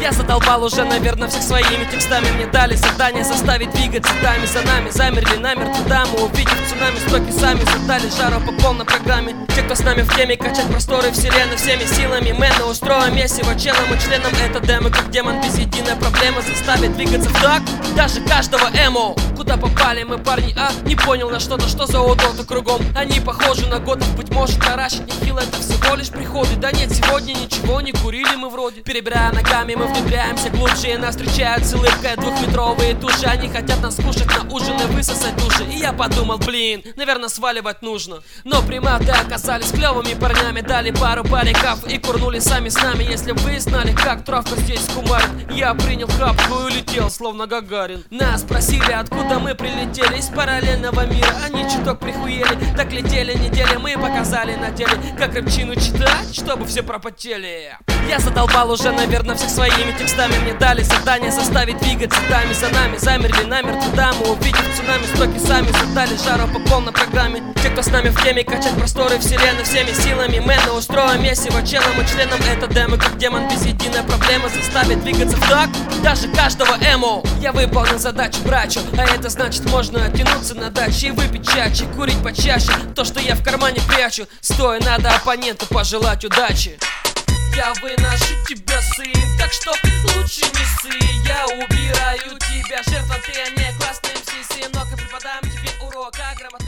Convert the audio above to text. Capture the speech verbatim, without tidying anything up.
Я задолбал уже, наверное, всех своими текстами. Мне дали задание заставить двигаться дами за нами. Замерли намертво дамы, увидев цунами, стоки сами задали жару по полной программе. Те, кто с нами в теме, качать просторы вселенной всеми силами. Мэна устроим месиво челом и членом. Это демо, как демон без единой проблемы. Заставит двигаться в так даже каждого эмо. Куда попали мы, парни, а? Не понял на что-то, что за удоты кругом. Они похожи на годов, быть может, таращить нехило. Это всего лишь приходы. Да нет, сегодня ничего не курили мы вроде. Перебирая ногами, мы внедряемся глубже. И нас встречают с улыбкой двухметровые души. Они хотят нас скушать на ужин и высосать души. И я подумал, блин, наверное, сваливать нужно. Но приматы оказались клевыми парнями. Дали пару париков и курнули сами с нами. Если бы вы знали, как травка здесь кумарит. Я принял хапку и улетел, словно Гагарин. Нас спросили, откуда мы прилетели. Из параллельного мира. Они чуток прихуели. Так летели недели, мы показали на деле, как рэпчину читать, чтобы все пропотели. Я задолбал уже, наверное, всех своими текстами. Мне дали задание заставить двигаться дами за нами. Замерли намертво дамы, увидев цунами, стоки сами задали жару по полной программе. Те, кто с нами в теме, качать просторы вселенной всеми силами. Мэна устроим месиво челом и членом. Это демо, как демон без единой проблемы. Заставит двигаться в так даже каждого эмо. Я выполнил задачу брачу, а это значит можно оттянуться на даче и выпить чаще, курить почаще. То, что я в кармане прячу, стоя надо оппоненту пожелать удачи. Я выношу тебя, сын, так что лучше не ссы. Я убираю тебя, жертва ты, а не классный эм си. Сынок, и преподам тебе урок, а грамота